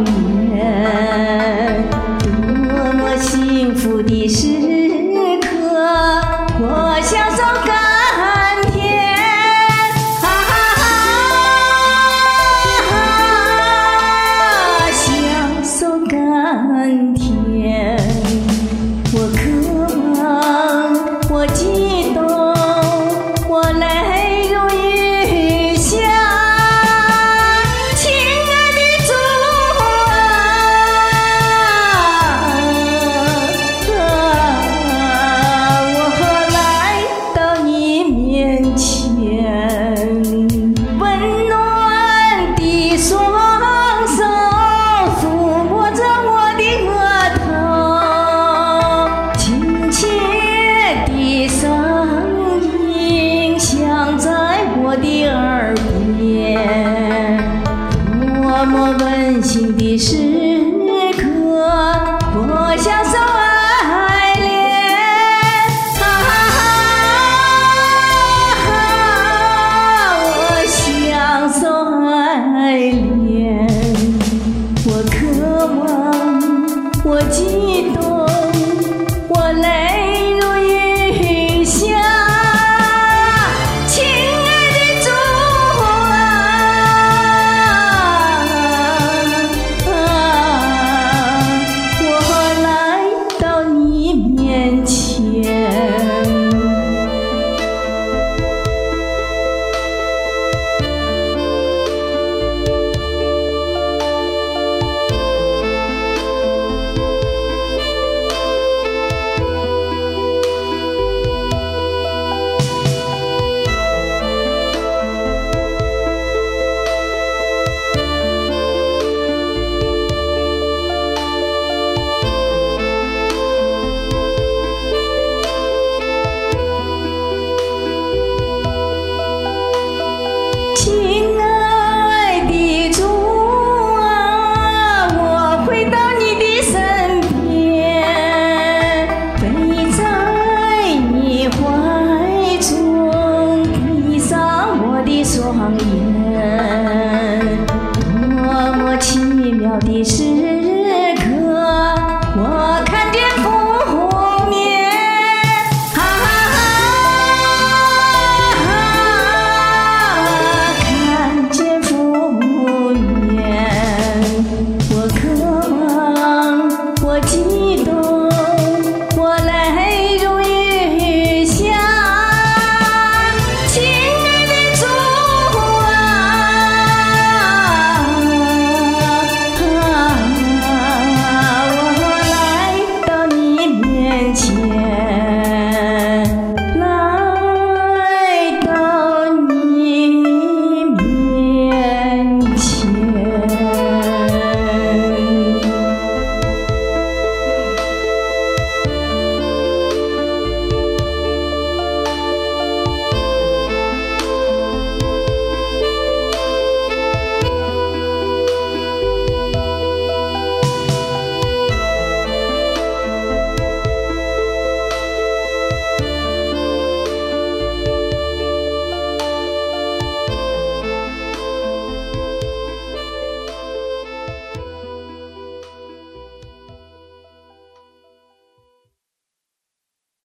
年，多么幸福的时刻，我享受甘甜，享受甘甜。我渴望，我激动，我泪如雨下。亲爱的主我来到你面前，温暖的双手抚摸着我的额头，亲切的声音响在我的耳边，多么温馨的时刻，我享受爱恋，我享受爱恋。我渴望，我激动，我泪如雨下。亲爱的主我来到你面前。亲爱的主我回到你的身边，背在你怀中，闭上我的双眼，多么奇妙的事